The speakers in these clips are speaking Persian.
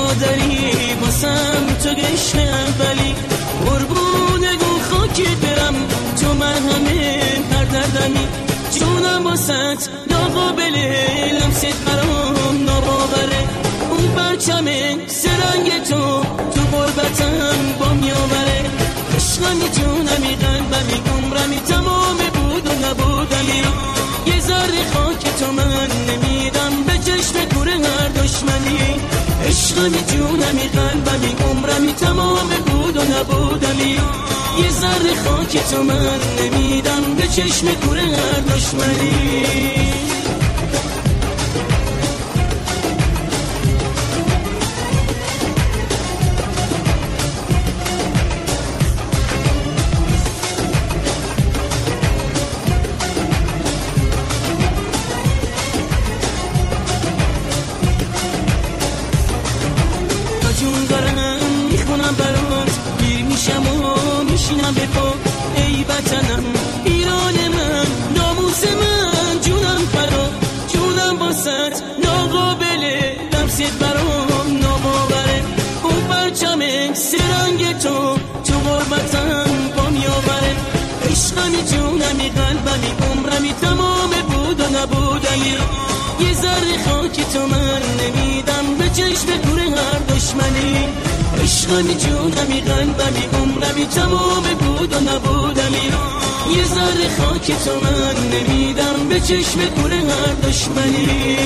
مادری باسم تو عشق اولی قربون گون خاکی برم تو مرهمه هر دردمی جونم باست ناقابله لمست برام ناباوره اون برچمه سرنگ تو غربتم با میآوره عشقمی جونمی قلبمی عمرمی تمام بود و نبودمی یه ذره خاک تو من نمیدم به چشم کوره هر دشمنی عشقمی جونمی قلبمی عمرمی تمام بود و نبودمی یه ذره خاک تو من نمیدم به چشم کوره هر دشمنی جون دارم میخونم برات گیر میشم و میشینم به پا ای وطنم ایران من ناموس من جونم فرا جونم باست ناقابله لمست برام ناباوره اون پرچم سرنگ تو غربتم با میآوره عشقمی جونمی قلبمی عمرمی تمام بود و نبودمی یه ذره خاک تو من نمیدم به چشم کوره هر دشمنی عشقمی جونمی قلبمی عمرمی تمام بود و نبودمی یه ذره خاک تو من نمیدم به چشم کوره هر دشمنی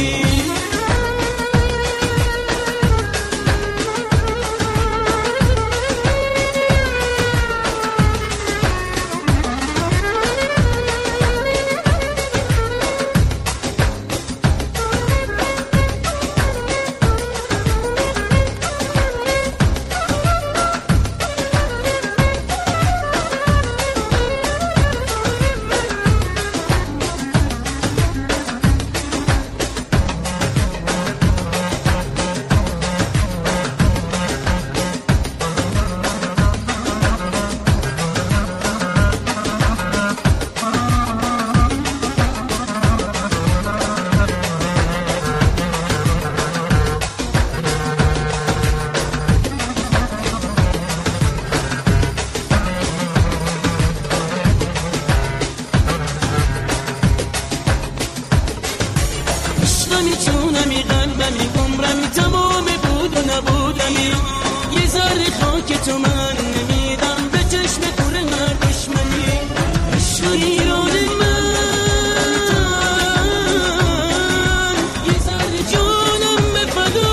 عشقمی جونمی قلبمی عمرمی تمام بود و نبودمی یه ذره خاک تو من نمیدم به چشم کوره هر دشمنی عشق ایران من یه ذره جونم به فدا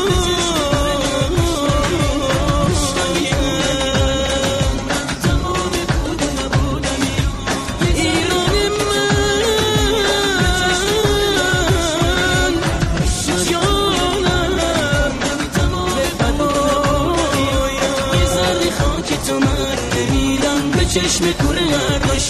عشقمی من تمام بود و نبودمی ایران من چشم کوره هر